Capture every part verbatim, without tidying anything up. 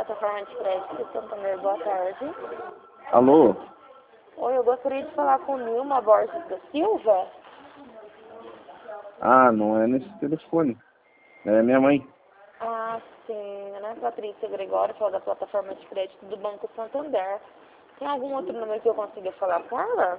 plataforma de crédito Santander, boa tarde. Alô? Oi, eu gostaria de falar com Nilma Borges da Silva. Ah, não é nesse telefone. É minha mãe. Ah, sim, né? Patrícia Gregório, fala da plataforma de crédito do Banco Santander. Tem algum outro número que eu consiga falar com ela?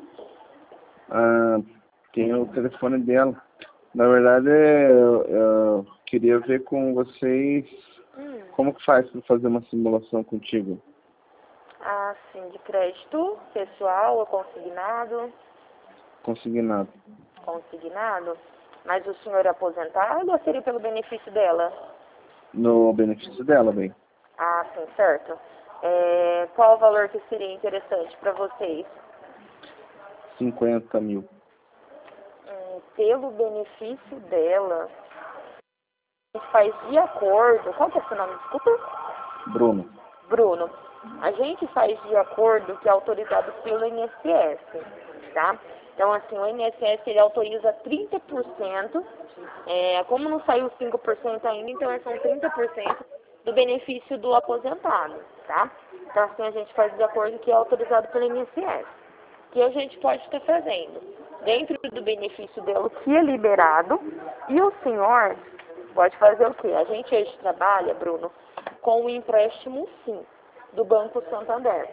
Ah, tem o telefone dela. Na verdade, eu, eu queria ver com vocês Hum. como que faz para fazer uma simulação contigo. Ah, sim, de crédito pessoal ou consignado? Consignado. Consignado? Mas o senhor é aposentado ou seria pelo benefício dela? No benefício dela, bem. Ah, sim, certo. É, qual o valor que seria interessante para vocês? cinquenta mil. Hum, pelo benefício dela, a gente faz de acordo. Qual que é o seu nome? Desculpa. Bruno. Bruno. A gente faz de acordo que é autorizado pelo I N S S, tá? Então, assim, o I N S S ele autoriza trinta por cento. É, como não saiu cinco por cento ainda, então são trinta por cento do benefício do aposentado, tá? Então, assim, a gente faz de acordo que é autorizado pelo I N S S. O que a gente pode estar fazendo? Dentro do benefício dela, o que é liberado, e o senhor pode fazer o quê? A gente hoje trabalha, Bruno, com o empréstimo sim, do Banco Santander.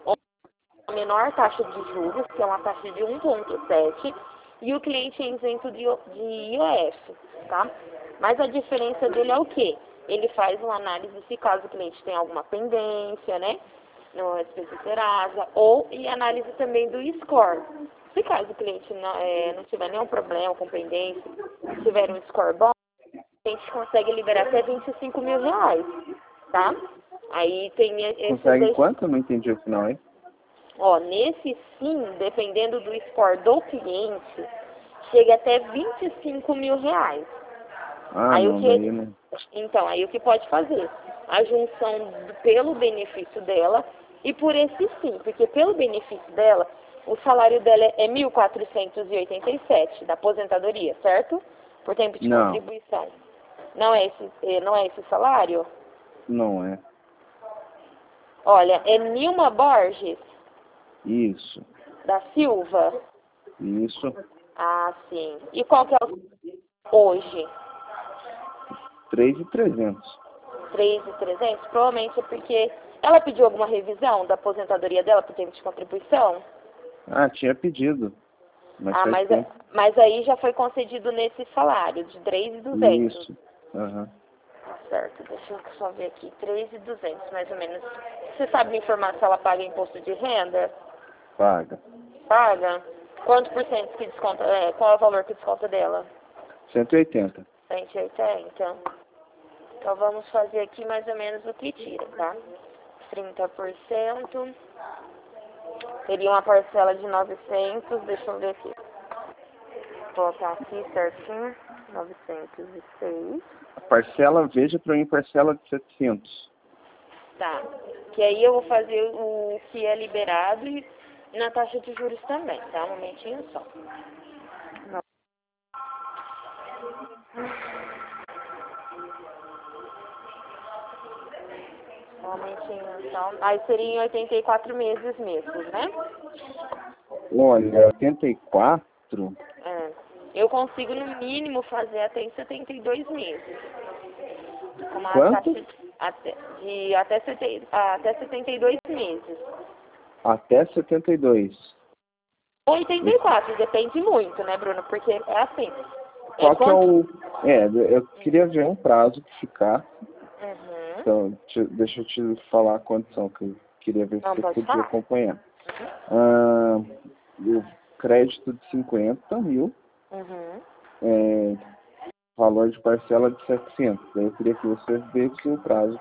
A menor taxa de juros, que é uma taxa de um vírgula sete, e o cliente é isento de, de I O F, tá? Mas a diferença dele é o quê? Ele faz uma análise se caso o cliente tem alguma pendência, né? No S P C Serasa, ou e análise também do score. Se caso o cliente não, é, não tiver nenhum problema com pendência, tiver um score bom, a gente consegue liberar até vinte e cinco mil reais, tá? Aí tem esses Consegue dois. quanto? Eu não entendi o final, hein? Ó, nesse sim, dependendo do score do cliente, chega até vinte e cinco mil reais. Ah, Aí o não, daí que, não. então, aí o que pode fazer? A junção do- pelo benefício dela e por esse sim, porque pelo benefício dela, o salário dela é mil quatrocentos e oitenta e sete da aposentadoria, certo? Por tempo de Não, contribuição. Não é esse, eh, não é esse salário? não é. Olha, é Nilma Borges Isso, da Silva. isso. Ah, sim. E qual que é o hoje? três mil e trezentos. três mil e trezentos? Provavelmente é porque ela pediu alguma revisão da aposentadoria dela por tempo de contribuição? Ah, tinha pedido, mas Ah, faz mas, tempo. mas aí já foi concedido nesse salário de três mil e duzentos. Isso. Aham. Tá certo, deixa eu só ver aqui. três mil e duzentos mais ou menos. Você sabe me informar se ela paga imposto de renda? Paga. Paga? Quanto por cento que desconta? É, qual é o valor que desconta dela? cento e oitenta. cento e oitenta. Então vamos fazer aqui mais ou menos o que tira, tá? trinta por cento. Teria uma parcela de novecentos, deixa eu ver aqui. Vou colocar aqui certinho. novecentos e seis. A parcela, veja para mim, parcela de setecentos. Tá. Que aí eu vou fazer o que é liberado e na taxa de juros também, tá? Um momentinho só. Não. Um momentinho só. Aí seria em oitenta e quatro meses mesmo, né? Olha, oitenta e quatro. É. Eu consigo no mínimo fazer até em setenta e dois meses. Com uma Quanto? taxa de até, de até, setenta, até setenta e dois meses. Até setenta e dois. oitenta e quatro, depende muito, né, Bruno? Porque é assim. É Qual que é quanto... o... É, eu queria ver um prazo que ficar. Uhum. Então, te- deixa eu te falar a condição, que eu queria ver Não, se você pode podia falar. acompanhar. Ah, o crédito de cinquenta mil, Uhum. é, valor de parcela de setecentos. Daí eu queria que você visse o prazo.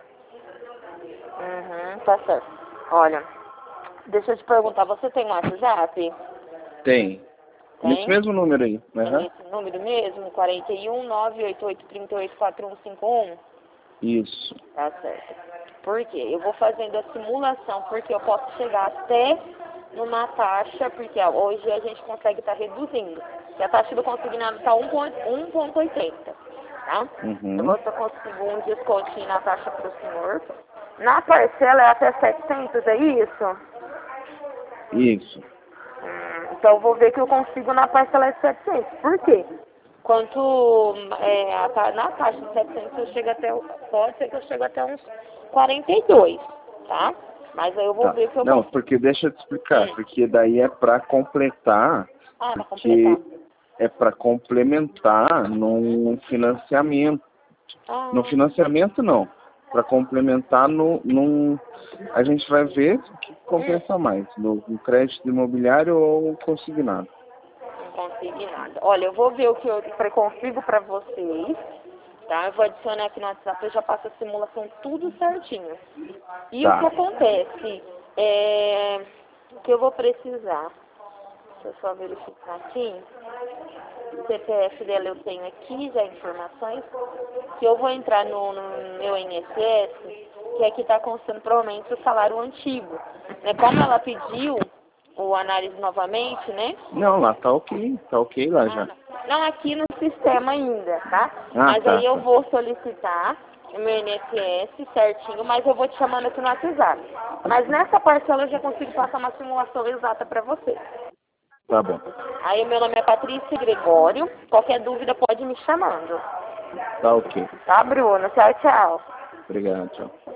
Uhum, tá certo. Olha, deixa eu te perguntar, você tem um WhatsApp? Tem. Nesse Tem? mesmo número aí. É Aham. nesse número mesmo? quarenta e um, nove oito oito, trinta e oito, quatro um cinco um? Isso. Tá certo. Por quê? Eu vou fazendo a simulação, porque eu posso chegar até numa taxa, porque ó, hoje a gente consegue estar reduzindo. E a taxa do consignado está um vírgula oitenta. tá? Uhum. Eu vou ver se eu consigo um descontinho na taxa para o senhor. Na parcela é até setecentos, é isso? Isso. Hum, então eu vou ver que eu consigo na parcela de setecentos. Por quê? Quanto é, a ta- na taxa de setecentos eu chego até, o- pode ser que eu chego até uns quarenta e dois, tá? Mas aí eu vou Tá. ver se eu Não, consigo. porque deixa eu te explicar, Hum. porque daí é para completar, Ah, pra porque completar. é para complementar num financiamento. Ah, No financiamento não. Para complementar no, num. A gente vai ver o que compensa mais, no, no crédito imobiliário ou consignado. não consegui nada. Olha, eu vou ver o que eu pre- consigo pra vocês, tá? Eu vou adicionar aqui no WhatsApp, eu já passo a simulação tudo certinho. E o que Tá. acontece? É... O que eu vou precisar? Deixa eu só verificar aqui. O C P F dela eu tenho aqui, já informações. Que eu vou entrar no, no meu I N S S, que aqui está constando provavelmente o salário antigo. Né? Como ela pediu o análise novamente, né? Não, lá tá ok, tá ok lá já. Ah, não aqui no sistema ainda, tá? Ah, Mas tá, aí eu tá. vou solicitar o meu I N S S certinho, mas eu vou te chamando aqui no WhatsApp. Mas nessa parcela eu já consigo passar uma simulação exata para você. Tá bom. Aí o meu nome é Patrícia Gregório. Qualquer dúvida pode me chamando. Tá ok. Tá, Bruno? Tchau, tchau. Obrigado, tchau.